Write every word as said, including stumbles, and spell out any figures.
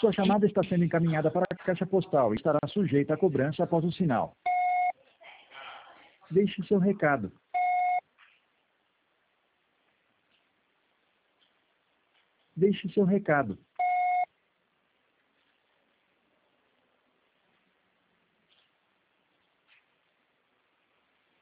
Sua chamada está sendo encaminhada para a caixa postal e estará sujeita a cobrança após o sinal. Deixe seu recado. Deixe seu recado.